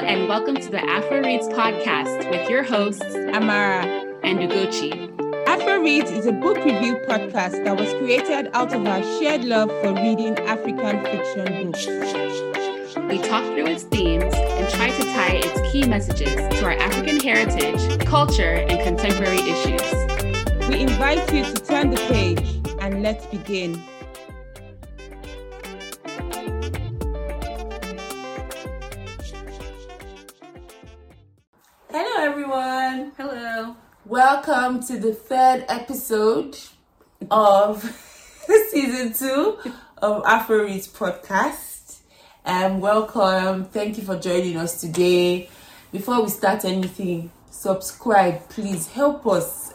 and welcome to the Afro Reads podcast with your hosts, Amara and Ugochi. Afro Reads is a book review podcast that was created out of our shared love for reading African fiction books. We talk through its themes and try to tie its key messages to our African heritage, culture, and contemporary issues. We invite you to turn the page and let's begin. Hello everyone. Hello. Welcome to the third episode of season 2 of Afro Reads podcast. Welcome. Thank you for joining us today. Before we start anything, subscribe, please. Help us.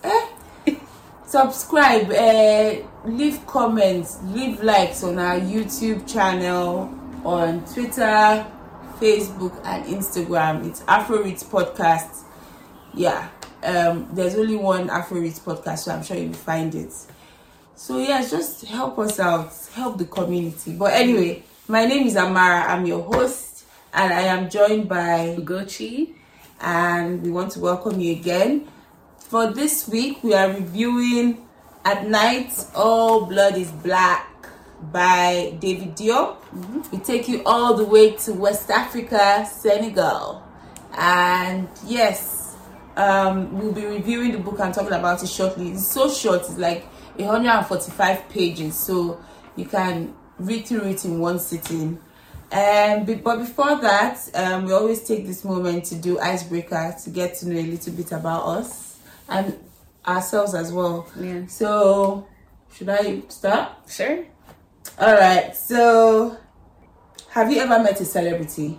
Subscribe, leave comments, leave likes on our YouTube channel, on Twitter, Facebook and Instagram. It's Afro Reads podcast. Yeah, there's only one Afro Reads podcast, so I'm sure you'll find it. So yeah, just help us out, help the community. But anyway, my name is Amara. I'm your host, and I am joined by Ugochi, and we want to welcome you again. For this week, we are reviewing At Night All Blood is Black by David Diop. We take you all the way to West Africa, Senegal. And yes, we'll be reviewing the book and talking about it shortly. It's so short, it's like 145 pages, so you can read through it in one sitting. But before that, we always take this moment to do icebreaker to get to know a little bit about us and ourselves as well. Yeah. So, should I start? Sure. All right. So, have you ever met a celebrity?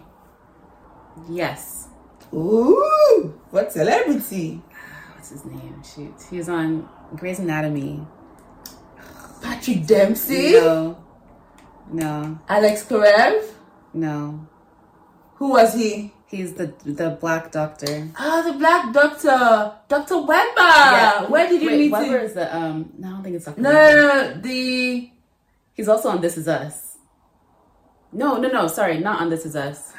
Yes. Ooh, what celebrity? What's his name? Shoot. He was on Grey's Anatomy. Patrick Dempsey? No. Alex Karev? No. Who was he? He's the black doctor. Oh, the black doctor. Dr. Webber. Yeah. Where did you meet Weber him? is the, no, I don't think it's Dr. No, the... He's also on This Is Us. No, sorry, not on This Is Us.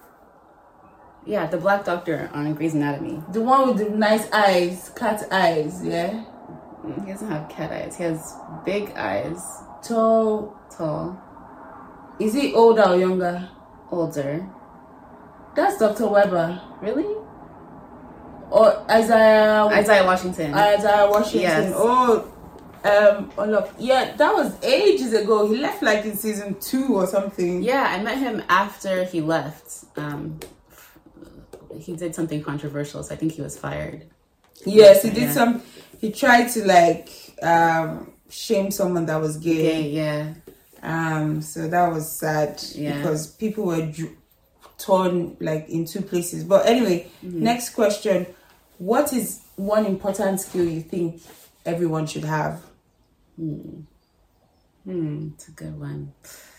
Yeah, the black doctor on Grey's Anatomy. The one with the nice eyes, cat eyes, yeah? He doesn't have cat eyes. He has big eyes. Tall. Tall. Is he older or younger? Older. That's Dr. Webber. Really? Or Isaiah Washington. Isaiah Washington. Yes. Oh, look. Yeah, that was ages ago. He left like in season 2 or something. Yeah, I met him after he left. He did something controversial, so I think he was fired. Yes, he did some. He tried to like shame someone that was gay. Yeah. So that was sad because people were torn like in two places. But anyway, next question: what is one important skill you think everyone should have? It's a good one.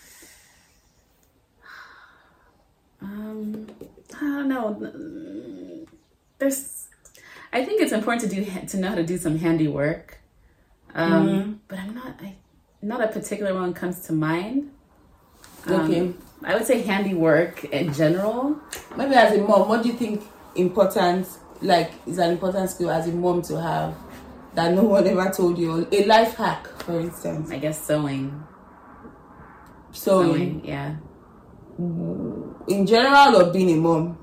I don't know. I think it's important to know how to do some handiwork. But I'm not a particular one comes to mind. Okay. I would say handiwork in general. Maybe as a mom, what do you think is an important skill as a mom to have that no one ever told you? A life hack, for instance. I guess sewing. Sewing, yeah. In general, or being a mom?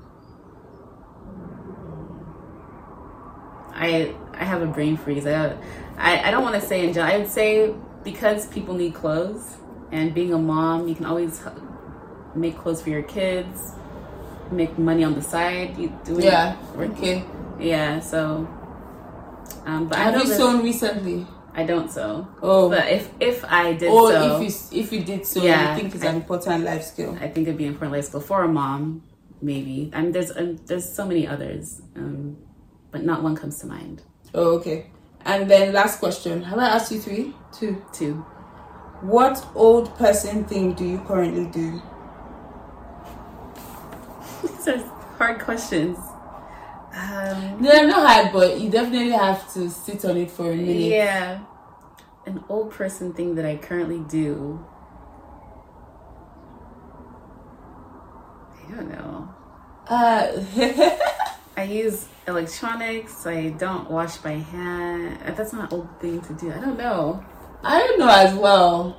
I have a brain freeze. I don't want to say in general. I would say because people need clothes, and being a mom, you can always make clothes for your kids, make money on the side. Okay. Yeah. So, but have you sewn recently? I don't sew. Oh, but if I did sew, if you did sew, you think it's an important life skill? I think it'd be an important life skill for a mom, maybe. I mean, there's so many others, but not one comes to mind. Oh, okay. And then last question. Have I asked you 3? 2. What old person thing do you currently do? These are hard questions. They're not hard, but you definitely have to sit on it for a minute. Yeah. An old person thing that I currently do. I don't know. I use electronics. I don't wash my hand. That's not an old thing to do. I don't know. I don't know as well.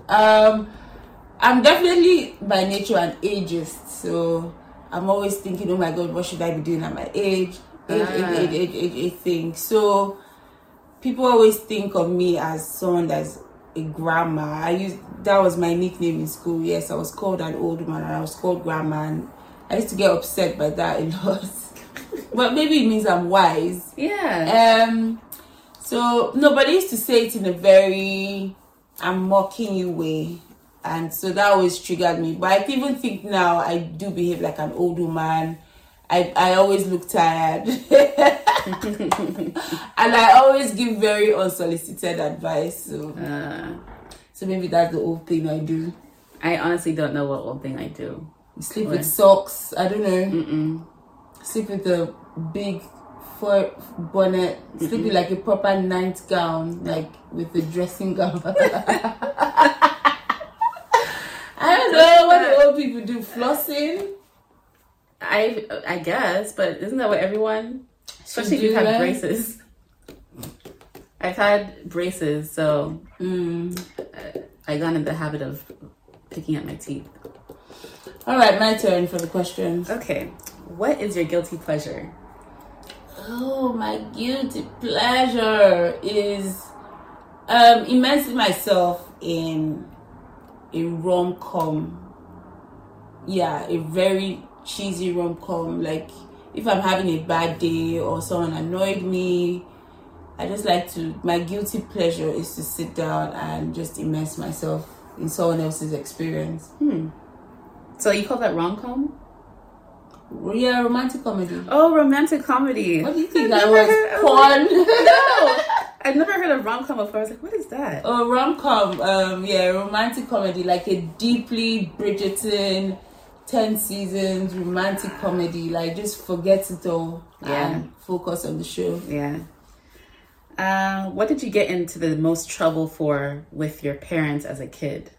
I'm definitely by nature an ageist, so I'm always thinking, oh my God, what should I be doing at my age? Age thing. So people always think of me as someone that's a grandma. That was my nickname in school. Yes, I was called an old woman and I was called grandma, and I used to get upset by that a lot. But maybe it means I'm wise. Yeah. So nobody used to say it in a very I'm mocking you way. And so that always triggered me. But I even think now I do behave like an old woman. I always look tired. And I always give very unsolicited advice. So maybe that's the old thing I do. I honestly don't know what old thing I do. You sleep with socks. I don't know. Sleep with a big fur bonnet. Sleep with like a proper nightgown, like with a dressing gown. I don't know what the old people do. Flossing? I guess, but isn't that what everyone, especially if you've had braces? I've had braces, so I got in the habit of picking at my teeth. All right, my turn for the questions. Okay, what is your guilty pleasure? Oh, my guilty pleasure is immersing myself in a rom-com. Yeah, a very cheesy rom-com. Like if I'm having a bad day or someone annoyed me, I just like to, my guilty pleasure is to sit down and just immerse myself in someone else's experience. So you call that rom-com? Yeah, romantic comedy. Oh, romantic comedy. What do you think that was? Porn? No, I've never heard of rom-com before. I was like, what is that? Oh, rom-com. Yeah, romantic comedy, like a deeply Bridgerton, 10 seasons romantic comedy. Like just forget it all and focus on the show. Yeah. What did you get into the most trouble for with your parents as a kid?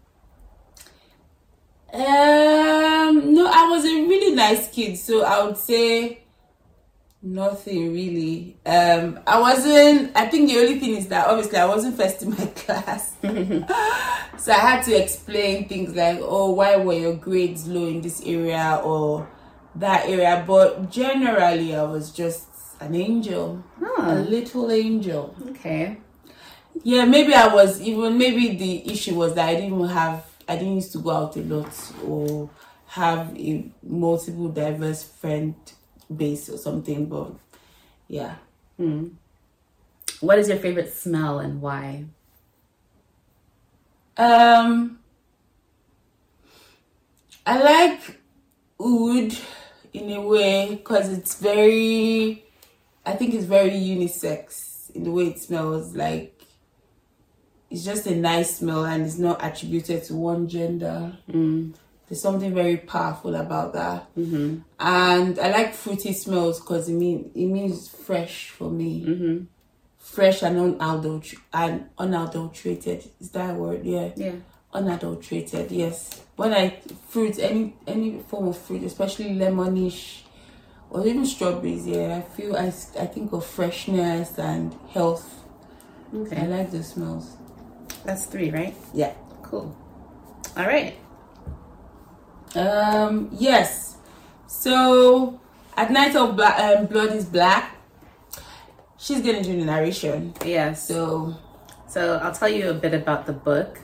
No, I was a really nice kid, so I would say nothing really. I think the only thing is that obviously I wasn't first in my class. So I had to explain things like, oh, why were your grades low in this area or that area? But generally I was just an angel. A little angel. Okay. Yeah, maybe the issue was that I didn't used to go out a lot or have a multiple diverse friend base or something, but yeah. What is your favorite smell and why? I like oud in a way because I think it's very unisex in the way it smells. Like it's just a nice smell and it's not attributed to one gender. There's something very powerful about that. And I like fruity smells because it means fresh for me. Fresh and unadulterated. Is that a word? Yeah. Unadulterated, yes. When any form of fruit, especially lemonish or even strawberries, I think of freshness and health. Okay. I like the smells. That's 3, right? Yeah. Cool. All right. Yes. So at Night of Blood is Black, she's gonna do the narration. Yeah. So I'll tell you a bit about the book.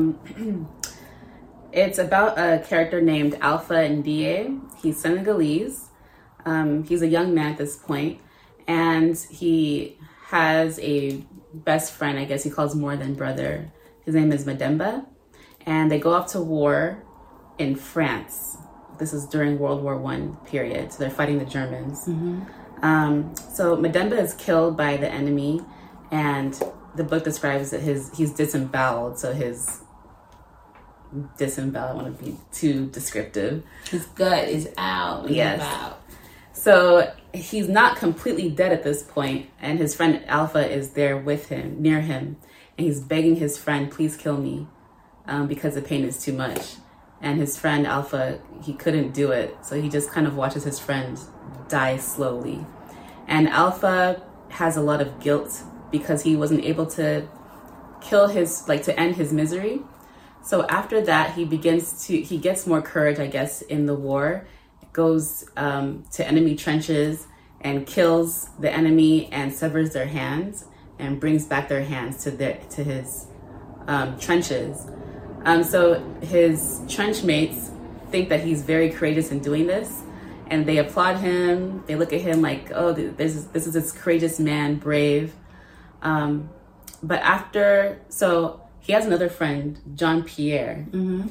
It's about a character named Alpha Ndiaye. He's Senegalese. He's a young man at this point, and he has a best friend, I guess he calls more than brother. His name is Mademba, and they go off to war in France. This is during World War I period, so they're fighting the Germans. So Mademba is killed by the enemy, and the book describes that he's disemboweled. So his disemboweled, I don't want to be too descriptive. His gut is out. Yes. So he's not completely dead at this point, and his friend Alpha is there with him, near him, and he's begging his friend, please kill me, because the pain is too much. and his friend Alpha, he couldn't do it. So he just kind of watches his friend die slowly. And Alpha has a lot of guilt because he wasn't able to kill to end his misery. So after that, he gets more courage, I guess, in the war, goes to enemy trenches and kills the enemy and severs their hands and brings back their hands to his trenches. So his trench mates think that he's very courageous in doing this, and they applaud him. They look at him like, oh, this is this courageous man, brave. So he has another friend, Jean Pierre. Mm-hmm.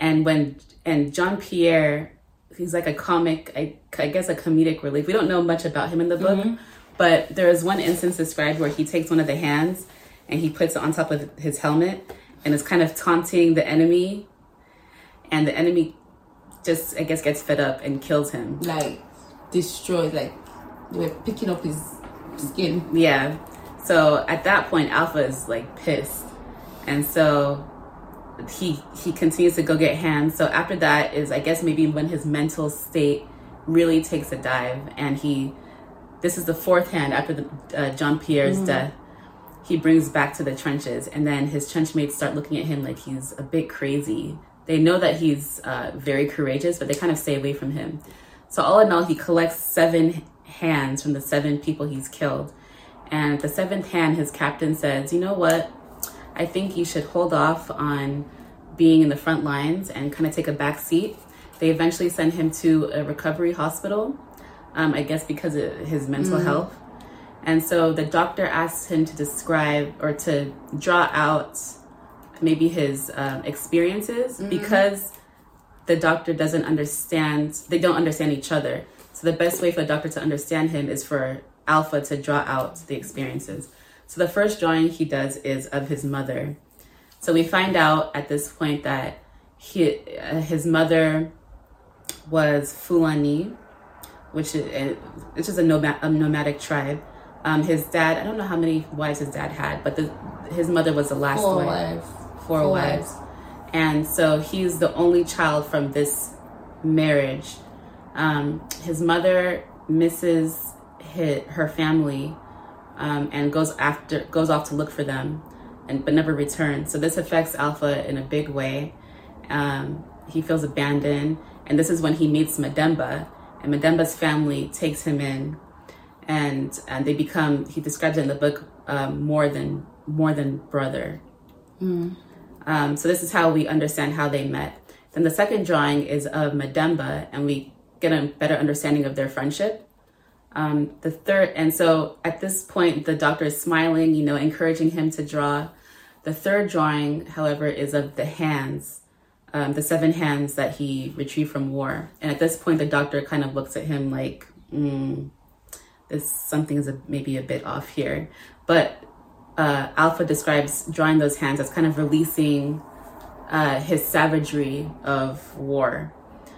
And Jean Pierre, he's like a comic, I guess a comedic relief. We don't know much about him in the book, Mm-hmm. but there is one instance described where he takes one of the hands and he puts it on top of his helmet and is kind of taunting the enemy. And the enemy just, I guess, gets fed up and kills him. Like, destroyed, like they were picking up his skin. Yeah. So at that point, Alpha is like pissed. And so he continues to go get hands. So after that is, I guess, maybe when his mental state really takes a dive, and this is the fourth hand after the Jean Pierre's death. He brings back to the trenches, and then his trench mates start looking at him like he's a bit crazy. They know that he's very courageous, but they kind of stay away from him. So all in all, he collects 7 hands from the 7 people he's killed. And at the 7th hand, his captain says, you know what? I think you should hold off on being in the front lines and kind of take a back seat. They eventually send him to a recovery hospital, I guess because of his mental health. And so the doctor asks him to describe or to draw out maybe his experiences, because the doctor doesn't understand, they don't understand each other. So the best way for the doctor to understand him is for Alpha to draw out the experiences. So the first drawing he does is of his mother. So we find out at this point that his mother was Fulani, which is a nomadic tribe. His dad, I don't know how many wives his dad had, but his mother was the last wife. Four wives. And so he's the only child from this marriage. His mother misses her family and goes off to look for them, but never returns. So this affects Alpha in a big way. He feels abandoned, and this is when he meets Mademba, and Mademba's family takes him in, and they become, he describes it in the book, more than brother. So this is how we understand how they met. Then the second drawing is of Mademba, and we get a better understanding of their friendship. The third, and so at this point, the doctor is smiling, encouraging him to draw. The third drawing, however, is of the hands, the 7 hands that he retrieved from war. And at this point, the doctor kind of looks at him like, something is maybe a bit off here. But Alpha describes drawing those hands as kind of releasing his savagery of war.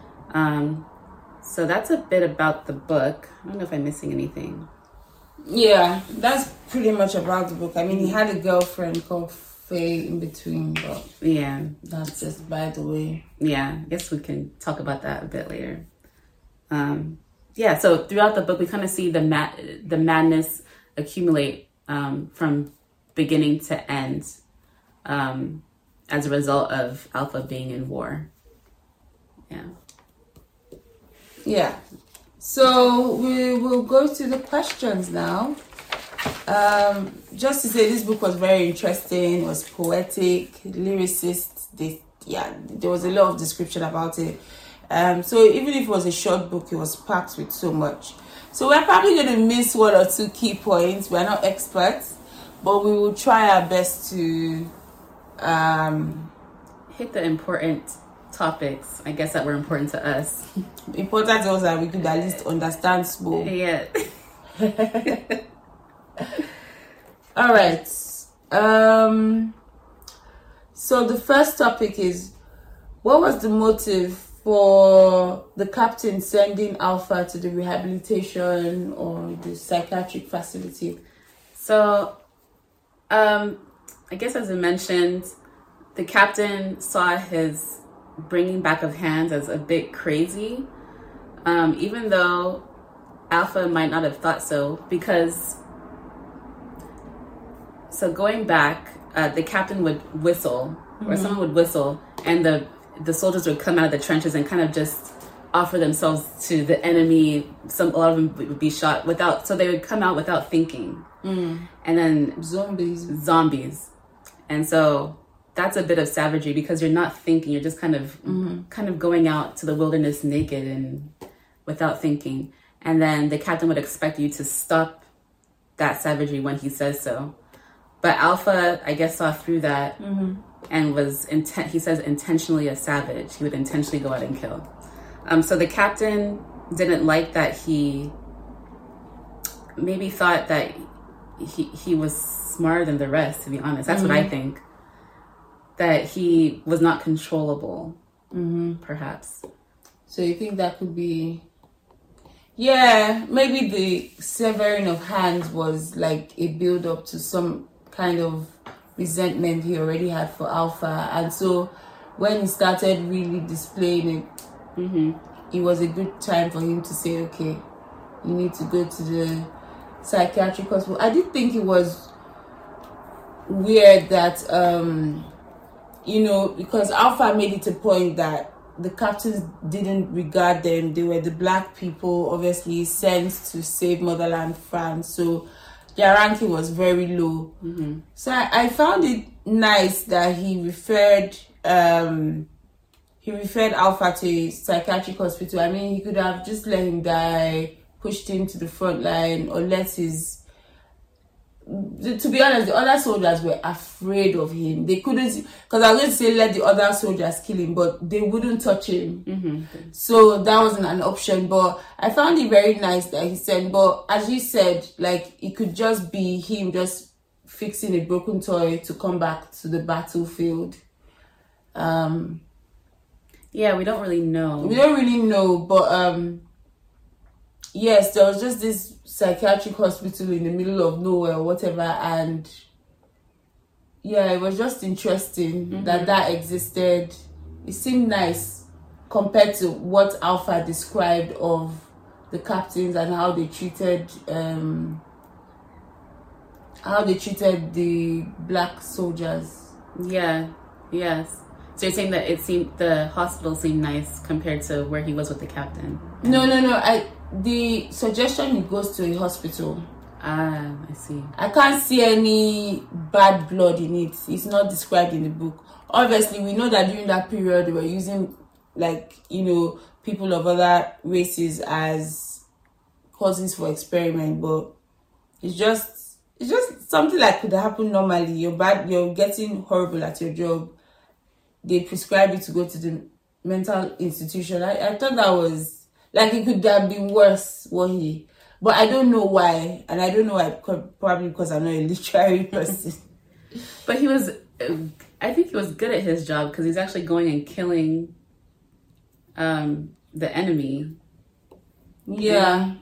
So that's a bit about the book. I don't know if I'm missing anything. Yeah, that's pretty much about the book. I mean, he had a girlfriend called Faye in between, but yeah, that's just by the way. Yeah, I guess we can talk about that a bit later. Yeah, so throughout the book, we kind of see the madness accumulate from beginning to end as a result of Alpha being in war. Yeah. Yeah. So we will go to the questions now. Just to say, this book was very interesting, was poetic, lyricist. There was a lot of description about it. So even if it was a short book, it was packed with so much. So we're probably going to miss 1 or 2 key points. We're not experts, but we will try our best to hit the important topics, I guess, that were important to us. Important to us that we could at least understand small. Yeah. All right. So the first topic is, what was the motive for the captain sending Alpha to the rehabilitation or the psychiatric facility? So, I guess as I mentioned, the captain saw his bringing back of hands as a bit crazy, even though Alpha might not have thought so, because so going back, the captain would whistle, or someone would whistle, and the soldiers would come out of the trenches and kind of just offer themselves to the enemy. A lot of them would be shot without, so they would come out without thinking. And then zombies. And so that's a bit of savagery, because you're not thinking, you're just kind of going out to the wilderness naked and without thinking. And then the captain would expect you to stop that savagery when he says so. But Alpha, I guess, saw through that and was, he says, intentionally a savage. He would intentionally go out and kill. So the captain didn't like that. He maybe thought that he was smarter than the rest, to be honest. That's what I think. That he was not controllable, perhaps. So you think that could be... Yeah, maybe the severing of hands was like a build-up to some kind of resentment he already had for Alpha. And so when he started really displaying it, it was a good time for him to say, okay, you need to go to the psychiatric hospital. I did think it was weird that, because Alpha made it a point that the captains didn't regard them. They were the black people, obviously, sent to save motherland France. So their ranking was very low. So I found it nice that he referred Alpha to a psychiatric hospital. I mean, he could have just let him die, pushed him to the front line, or let his... To be honest, the other soldiers were afraid of him. They couldn't... Because I was going to say let the other soldiers kill him, but they wouldn't touch him. So that wasn't an option. But I found it very nice that he said, but as you said, like, it could just be him just fixing a broken toy to come back to the battlefield. Yeah, we don't really know. We don't really know, but yes, there was just this psychiatric hospital in the middle of nowhere or whatever, and yeah, it was just interesting that existed. It seemed nice compared to what Alpha described of the captains and how they treated the black soldiers. Yeah, yes. So you're saying that it seemed the hospital seemed nice compared to where he was with the captain? No. The suggestion he goes to a hospital. Ah, I see. I can't see any bad blood in it. It's not described in the book. Obviously, we know that during that period they were using, people of other races as causes for experiment, but it's just something that could happen normally. You're getting horrible at your job. They prescribe you to go to the mental institution. I thought that was... Like, it could have been worse, but I don't know why. And I don't know why, probably because I'm not a literary person. But I think he was good at his job, because he's actually going and killing the enemy. Yeah.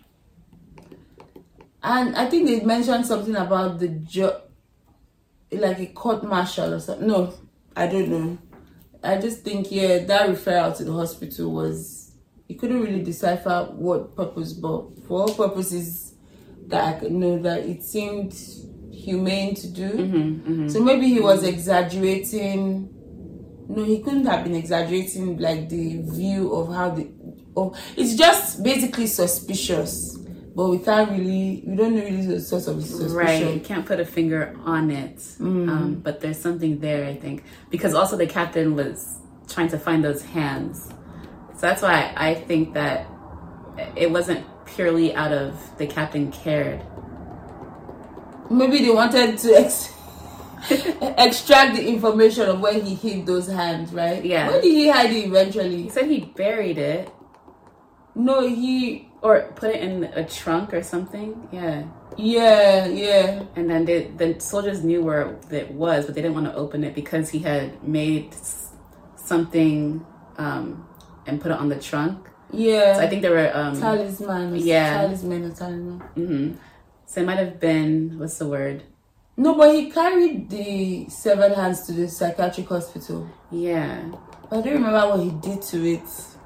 And I think they mentioned something about like a court martial or something. No, I don't know. I just think, that referral to the hospital was... You couldn't really decipher what purpose, but for all purposes that I could know, that it seemed humane to do. So maybe he was exaggerating. No, he couldn't have been exaggerating, like, the view of how it's just basically suspicious, but we don't know really the source of the suspicion. Right, you can't put a finger on it, but there's something there, I think, because also the captain was trying to find those hands. So that's why I think that it wasn't purely out of the captain cared. Maybe they wanted to extract the information of where he hid those hands, right? Yeah. Where did he hide it eventually? He said he buried it. No, or put it in a trunk or something. Yeah. Yeah. And then the soldiers knew where it was, but they didn't want to open it because he had made something... and put it on the trunk. Yeah. So I think there were... talisman. Yeah. Talisman or talisman. So it might have been... What's the word? No, but he carried the severed hands to the psychiatric hospital. Yeah. I don't remember what he did to it.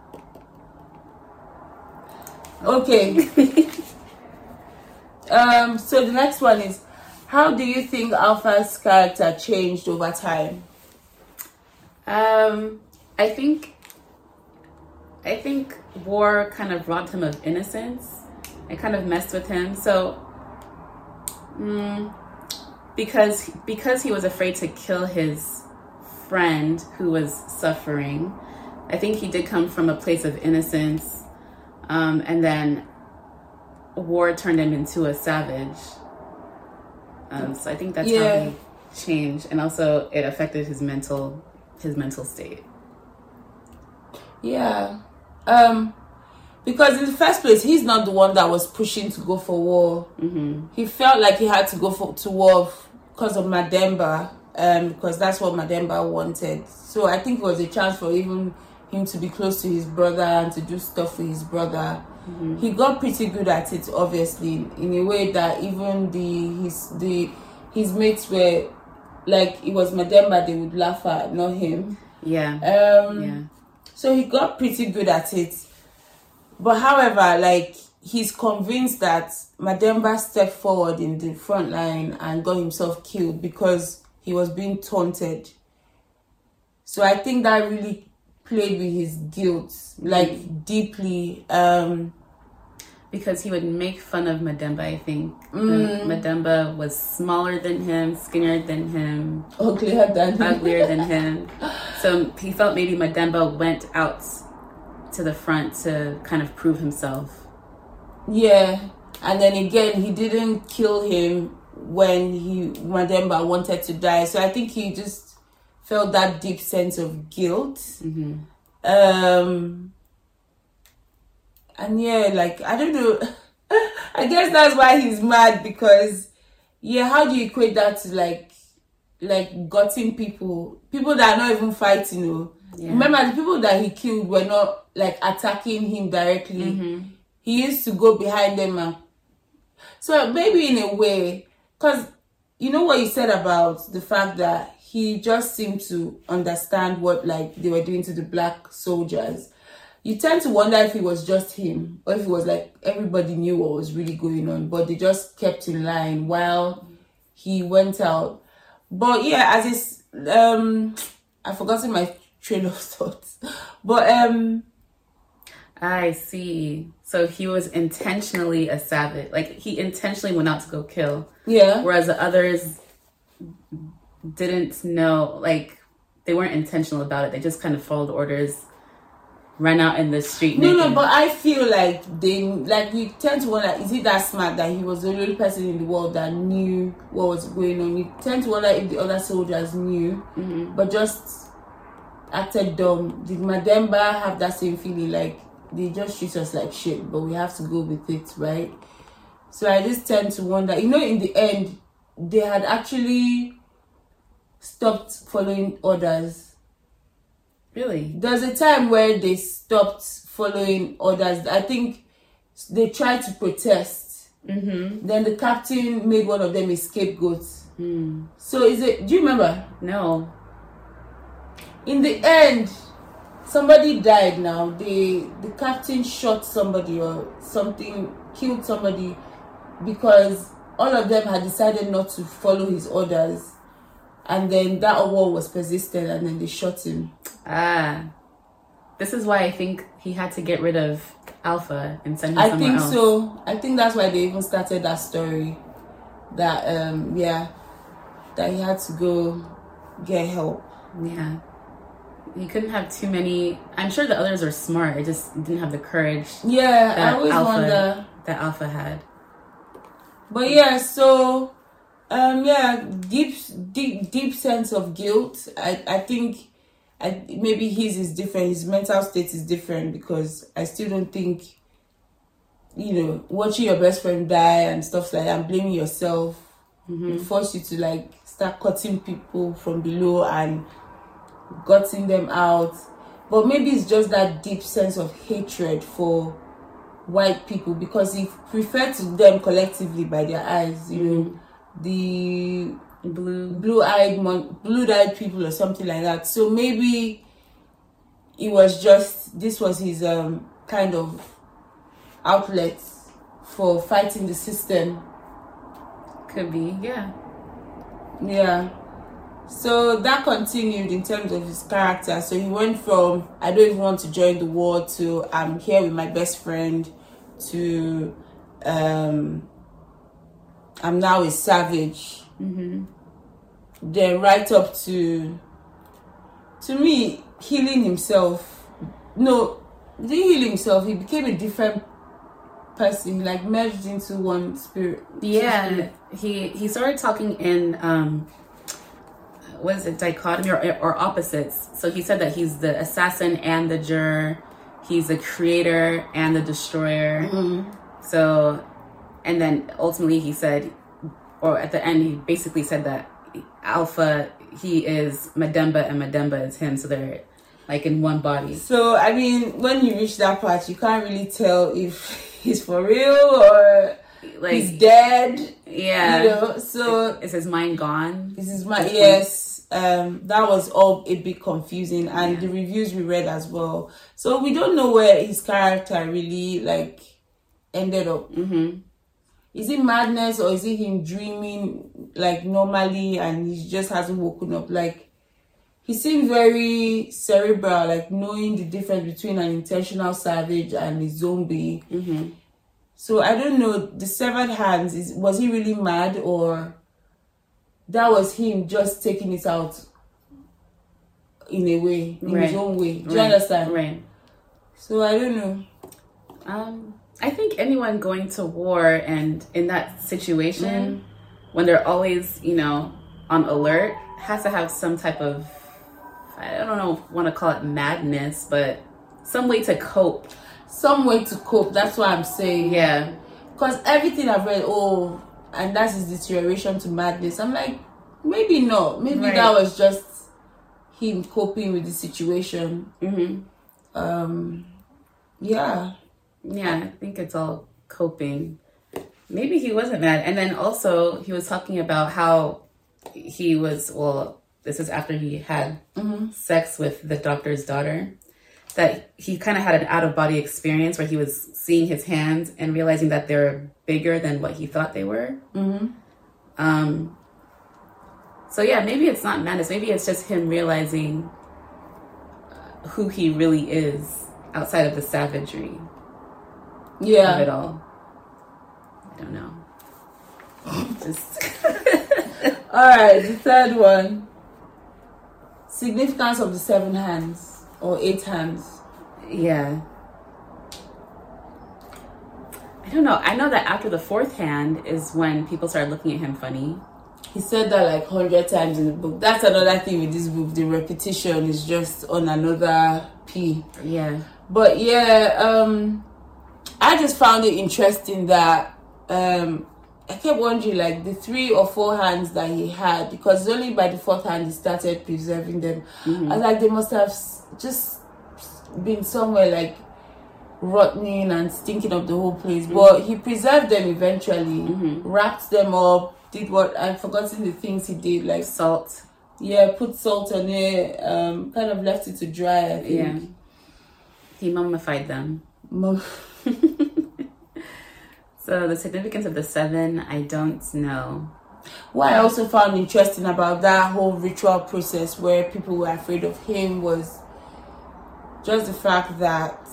Okay. So the next one is, how do you think Alpha's character changed over time? I think war kind of robbed him of innocence. It kind of messed with him. So, because he was afraid to kill his friend who was suffering, I think he did come from a place of innocence, and then war turned him into a savage. So I think that's how he changed, and also it affected his mental state. Yeah. Because in the first place, he's not the one that was pushing to go for war. Mm-hmm. He felt like he had to go to war because of Mademba, because that's what Mademba wanted. So I think it was a chance for even him to be close to his brother and to do stuff with his brother. Mm-hmm. He got pretty good at it, obviously, in a way that even his mates were like, it was Mademba they would laugh at, not him. Yeah. So he got pretty good at it. But however, like, he's convinced that Mademba stepped forward in the front line and got himself killed because he was being taunted. So I think that really played with his guilt, like, deeply. Because he would make fun of Mademba, I think. Mademba was smaller than him, skinnier than him, uglier than him. So he felt maybe Mademba went out to the front to kind of prove himself. Yeah, and then again, he didn't kill him when Mademba wanted to die. So I think he just felt that deep sense of guilt. Mm-hmm. And yeah, like, I don't know. I guess that's why he's mad, because how do you equate that to like gutting people that are not even fighting, you know? Yeah. Remember, the people that he killed were not like attacking him directly. Mm-hmm. He used to go behind them. So maybe in a way, because you know what you said about the fact that he just seemed to understand what like they were doing to the black soldiers. You tend to wonder if it was just him, or if it was like everybody knew what was really going on, but they just kept in line while he went out. But yeah, as is, I've forgotten my train of thoughts. But I see. So he was intentionally a savage. Like, he intentionally went out to go kill. Yeah. Whereas the others didn't know, like, they weren't intentional about it. They just kind of followed orders, ran out in the street. No, but I feel like we tend to wonder, is he that smart that he was the only person in the world that knew what was going on? You tend to wonder if the other soldiers knew, but just acted dumb. Did Mademba have that same feeling, like, they just treat us like shit, but we have to go with it, right? So I just tend to wonder, in the end, they had actually stopped following orders. Really? There's a time where they stopped following orders. I think they tried to protest. Mm-hmm. Then the captain made one of them a scapegoat. So do you remember? No. In the end, somebody died now. The captain shot somebody or something, killed somebody, because all of them had decided not to follow his orders. And then that war was persistent, and then they shot him. This is why I think he had to get rid of Alpha and send him somewhere else. I think so. I think that's why they even started that story. That that he had to go get help. Yeah. He couldn't have too many. I'm sure the others are smart. They just didn't have the courage. Yeah, I always wonder that Alpha had. But yeah, so deep sense of guilt. I think maybe his is different. His mental state is different, because I still don't think, watching your best friend die and stuff like that and blaming yourself will force you to like start cutting people from below and gutting them out. But maybe it's just that deep sense of hatred for white people, because he referred to them collectively by their eyes, the Blue. blue-eyed people or something like that. So maybe it was just, this was his kind of outlet for fighting the system. Could be, yeah. Yeah. So that continued in terms of his character. So he went from I don't even want to join the war to I'm here with my best friend to I'm now a savage. Mm-hmm. Then right up to me, healing himself. No, he didn't heal himself. He became a different person. He like merged into one spirit. Yeah, he started talking in what is it, dichotomy or opposites. So he said that he's the assassin and the juror. He's the creator and the destroyer. Mm-hmm. So, and then ultimately he said, or at the end he basically said that Alpha, he is Mademba and Mademba is him. So they're like in one body. So I mean, when you reach that part, you can't really tell if he's for real or Like he's dead. Yeah. You know, so is his mind gone? this is my yes. That was all a bit confusing, and the reviews we read as well. So we don't know where his character really like ended up. Mm-hmm. Is it madness or is it him dreaming like normally and he just hasn't woken up? Like he seemed very cerebral, like knowing the difference between an intentional savage and a zombie. Mm-hmm. So I don't know, the severed hands, was he really mad or that was him just taking it out in a way, in his own way? Do you understand? Right. So I don't know. I think anyone going to war and in that situation, when they're always, on alert, has to have some type of, I don't know, want to call it madness, but some way to cope. Some way to cope, that's what I'm saying. Yeah. Because everything I've read, and that's his deterioration to madness. I'm like, maybe not. Maybe that was just him coping with the situation. Mm-hmm. Yeah. Yeah, I think it's all coping. Maybe he wasn't mad. And then also, he was talking about how he was, this is after he had sex with the doctor's daughter, that he kind of had an out-of-body experience where he was seeing his hands and realizing that they're bigger than what he thought they were. Mm-hmm. So yeah, maybe it's not madness. Maybe it's just him realizing who he really is outside of the savagery. Yeah. Of it all. I don't know. Just all right, the third one. Significance of the 7 hands or 8 hands. Yeah. I don't know. I know that after the 4th hand is when people started looking at him funny. He said that like 100 times in the book. That's another thing with this book. The repetition is just on another P. Yeah. But yeah, I just found it interesting that I kept wondering like the 3 or 4 hands that he had, because it's only by the 4th hand he started preserving them. I was like, they must have just been somewhere like rotting and stinking up the whole place. But he preserved them eventually, wrapped them up, did what I've forgotten the things he did, like Salt. Yeah, put salt on it, kind of left it to dry, I think. Yeah. He mummified them. So the significance of the 7, I don't know. What I also found interesting about that whole ritual process where people were afraid of him was just the fact that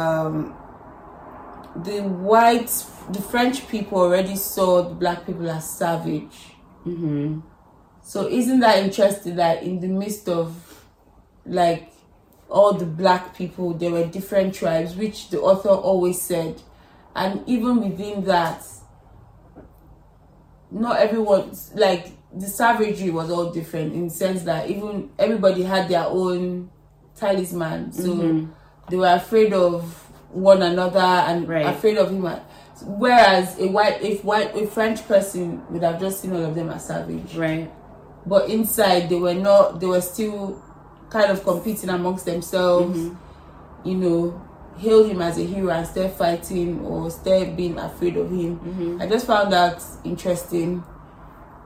the French people already saw the black people as savage. Mm-hmm. So isn't that interesting that in the midst of like all the black people, there were different tribes, which the author always said. And even within that, not everyone, like the savagery was all different in the sense that even everybody had their own talisman. So they were afraid of one another and afraid of him. Whereas a French person would have just seen all of them as savage. Right. But inside they were still kind of competing amongst themselves, hail him as a hero and still fighting or still being afraid of him. I just found that interesting.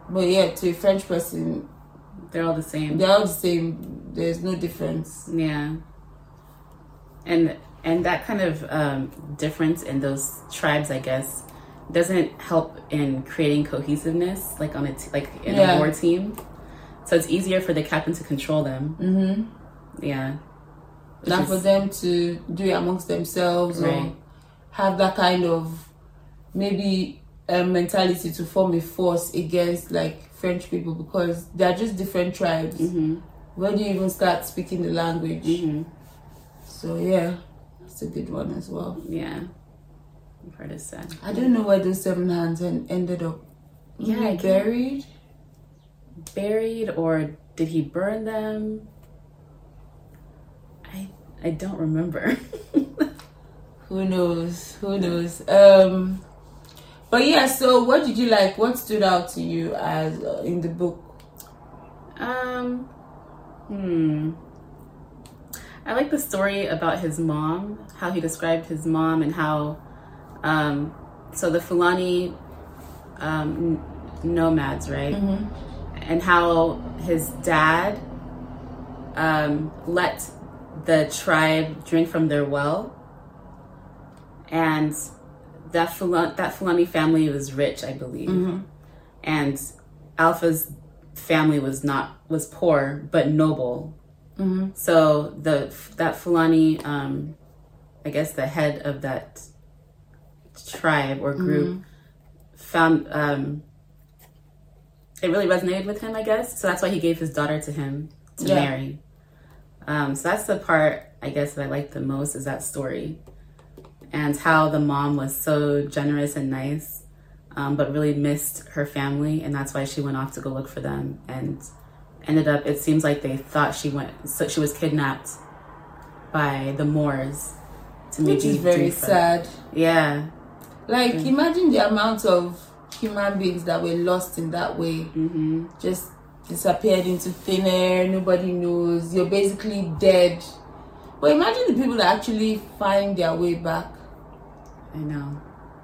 But yeah, to a French person, they're all the same. they're all the same. There's no difference. Yeah. And that kind of difference in those tribes, I guess, doesn't help in creating cohesiveness, like on a war team. So it's easier for the captain to control them. Mm-hmm. Yeah. Not for them to do it amongst themselves, or have that kind of maybe mentality to form a force against like French people, because they're just different tribes. Mm-hmm. Where do you even start speaking the language? Mm-hmm. So yeah, it's a good one as well. Yeah, I've heard it said. I don't know where those 7 hands ended up. Yeah, buried, or did he burn them? I don't remember. Who knows? But yeah, so what did you like? What stood out to you as in the book? I like the story about his mom, how he described his mom, and how so the Fulani nomads, right? Mm-hmm. And how his dad let the tribe drink from their well, and that Fulani family was rich, I believe. Mm-hmm. And Alpha's family was poor but noble. Mm-hmm. So that Fulani, I guess the head of that tribe or group, found it really resonated with him, I guess. So that's why he gave his daughter to him to marry. So that's the part, I guess, that I like the most, is that story. And how the mom was so generous and nice, but really missed her family. And that's why she went off to go look for them. And ended up, it seems like they thought she was kidnapped by the Moors. Which is very sad. Yeah. Like, imagine the amount of human beings that were lost in that way. Mm-hmm. Just disappeared into thin air. Nobody knows. You're basically dead. But imagine the people that actually find their way back. I know.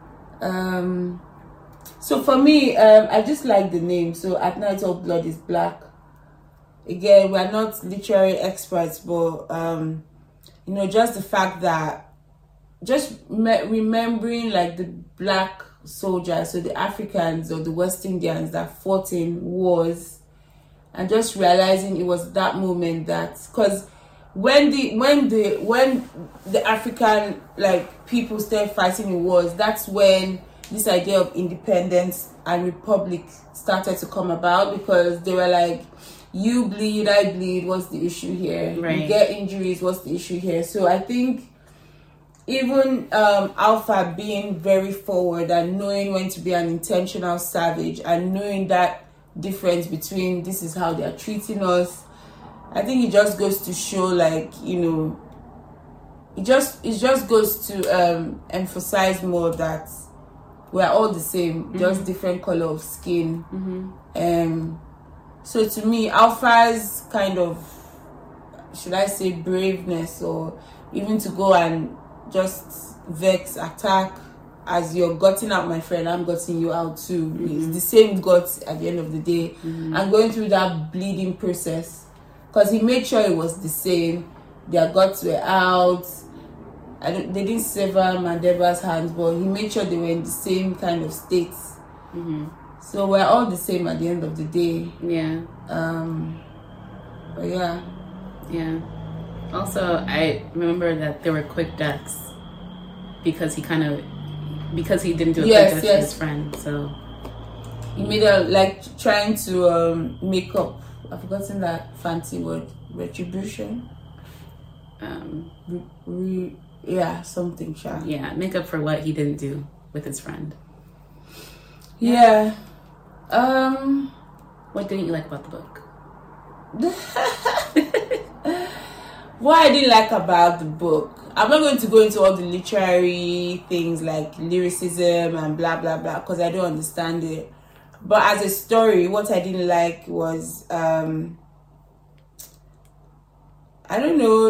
So for me, I just like the name. So At Night All Blood is Black. Again, we're not literary experts, but just the fact that remembering like the black soldiers, so the Africans or the West Indians that fought in wars, and just realizing it was that moment that, because when the African like people started fighting in wars, that's when this idea of independence and republic started to come about, because they were like, you bleed, I bleed, what's the issue here? Right. You get injuries, what's the issue here? So I think even Alpha being very forward and knowing when to be an intentional savage and knowing that difference between this is how they are treating us, I think it just goes to show, like, it just goes to emphasize more that we're all the same, just different color of skin. So to me, Alpha's kind of, should I say, braveness, or even to go and just vex, attack, as you're gutting out my friend, I'm gutting you out too. It's the same guts at the end of the day. And going through that bleeding process, because he made sure it was the same. Their guts were out. They didn't sever Mandeba's hands, but he made sure they were in the same kind of states. So we're all the same at the end of the day. Yeah. But yeah. Yeah. Also, I remember that there were quick deaths because he didn't do a quick death to his friend. So he made trying to make up. I've forgotten that fancy word. Retribution. Something. Yeah, make up for what he didn't do with his friend. Yeah. What didn't you like about the book? What I didn't like about the book, I'm not going to go into all the literary things like lyricism and blah blah blah, because I don't understand it. But as a story, what I didn't like was I don't know,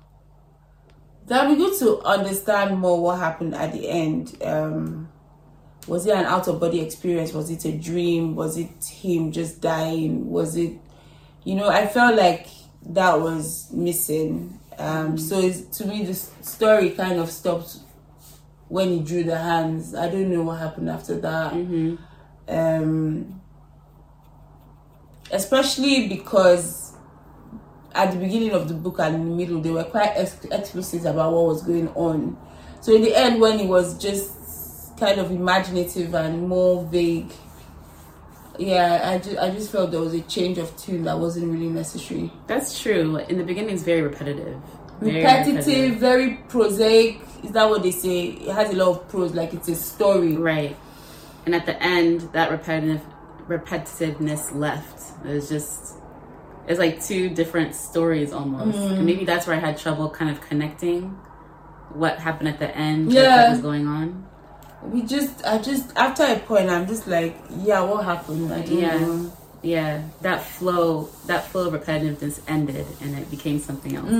that would be good to understand more what happened at the end. Was it an out-of-body experience? Was it a dream? Was it him just dying? Was it, I felt like that was missing. So to me, the story kind of stopped when he drew the hands. I don't know what happened after that. Especially because at the beginning of the book and in the middle, they were quite explicit about what was going on. So in the end, when it was just kind of imaginative and more vague, I just felt there was a change of tune that wasn't really necessary. That's true. In the beginning, it's very repetitive. Very prosaic. Is that what they say? It has a lot of prose, like it's a story. Right. And at the end, that repetitiveness left. It's like two different stories almost. And maybe that's where I had trouble kind of connecting what happened at the end with what was going on. After a point, I'm just like, what happened? I don't know. Yeah, that flow of repetitiveness ended and it became something else.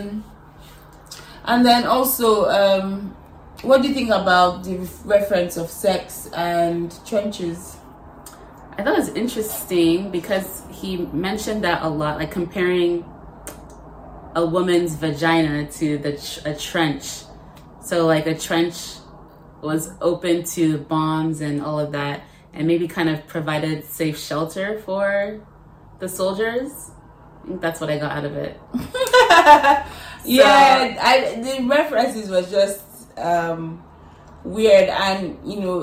And then also, what do you think about the reference of sex and trenches? I thought it was interesting because he mentioned that a lot, like comparing a woman's vagina to a trench. So like a trench was open to bombs and all of that, and maybe kind of provided safe shelter for the soldiers. I think that's what I got out of it. The references was just weird, and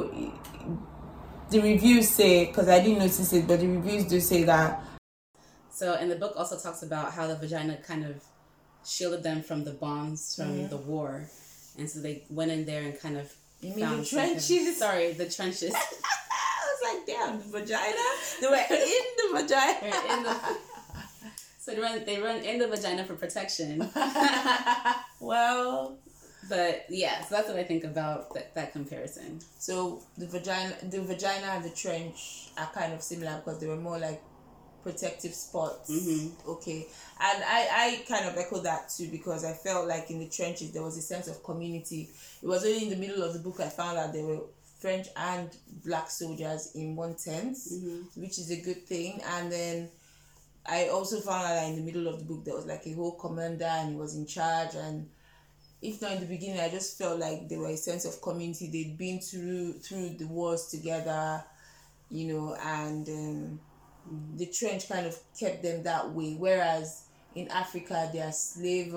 the reviews say, because I didn't notice it, but the reviews do say that. So, and the book also talks about how the vagina kind of shielded them from the bombs from the war, and so they went in there and kind of found the trenches. The trenches. I was like, damn, the vagina. They were in the vagina. So they run in the vagina for protection. Well. But so that's what I think about that comparison. So the vagina and the trench are kind of similar because they were more like protective spots. Okay. And I kind of echo that too, because I felt like in the trenches there was a sense of community. It was only in the middle of the book I found out there were French and black soldiers in one tent, which is a good thing. And then I also found out that in the middle of the book there was like a whole commander and he was in charge, and if not in the beginning, I just felt like there were a sense of community. They'd been through the wars together, and the trench kind of kept them that way. Whereas in Africa, they are slaves,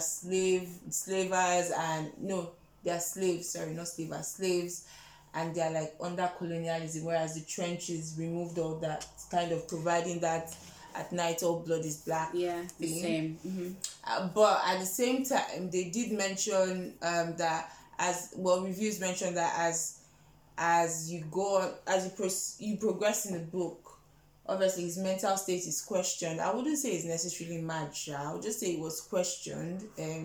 and they're like under colonialism. Whereas the trenches removed all that, kind of providing that at night all blood is black. Yeah, the same. But at the same time, they did mention that reviews mentioned that as you go on, you progress in the book, obviously his mental state is questioned. I wouldn't say it's necessarily mad. I would just say it was questioned.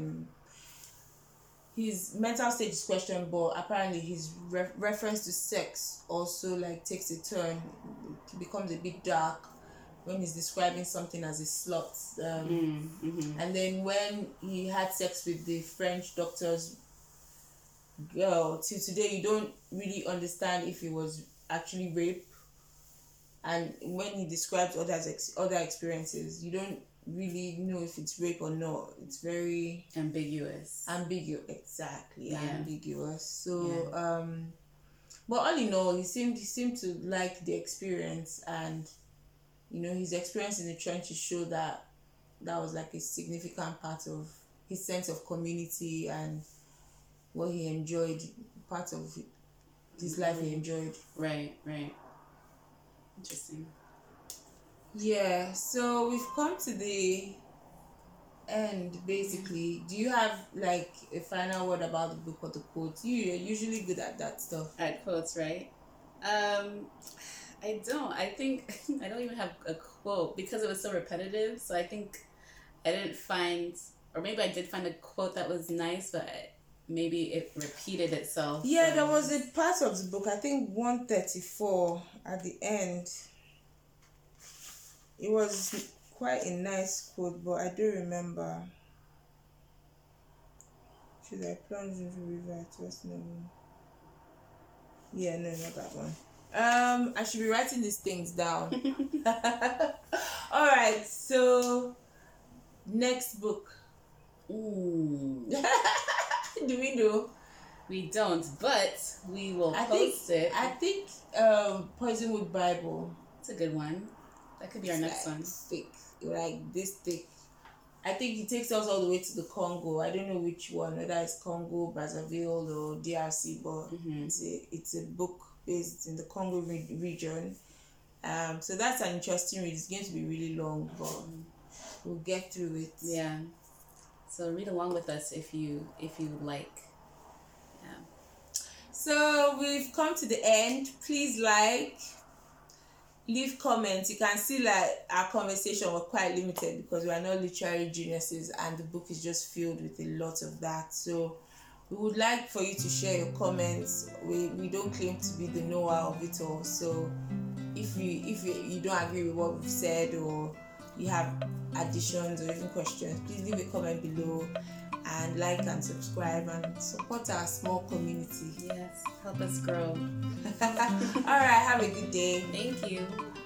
His mental state is questioned, but apparently his reference to sex also like takes a turn. It becomes a bit dark when he's describing something as a slut. And then when he had sex with the French doctor's girl, till today you don't really understand if it was actually rape. And when he describes other experiences, you don't really know if it's rape or not. It's very ambiguous. Exactly. Ambiguous. So but all in all, he seemed to like the experience, and his experience in the trenches showed that was like a significant part of his sense of community and what he enjoyed, part of his life he enjoyed. Right. Interesting. Yeah, so we've come to the end, basically. Do you have like a final word about the book or the quotes? You're usually good at that stuff. At quotes, right? I don't. I think I don't even have a quote because it was so repetitive. So I think I didn't find, or maybe I did find a quote that was nice, but maybe it repeated itself. Yeah, there was a part of the book, I think 134 at the end. It was quite a nice quote, but I do remember. Should I plunge into river? Just no. Yeah, no, not that one. I should be writing these things down. All right, so next book. Ooh. Do we know? We don't, but we will post it. I think Poisonwood Bible. It's a good one. That could be our next one. Thick, like this thick. I think it takes us all the way to the Congo. I don't know which one, whether it's Congo, Brazzaville, or DRC, but it's a book based in the Congo region. So that's an interesting read. It's going to be really long, but we'll get through it. Yeah. So read along with us if you like. Yeah. So we've come to the end. Please leave comments. You can see like our conversation was quite limited because we are not literary geniuses and the book is just filled with a lot of that. So we would like for you to share your comments. We don't claim to be the knower of it all. So if you don't agree with what we've said or you have additions or even questions, please leave a comment below and like and subscribe and support our small community. Yes, help us grow. All right, have a good day. Thank you.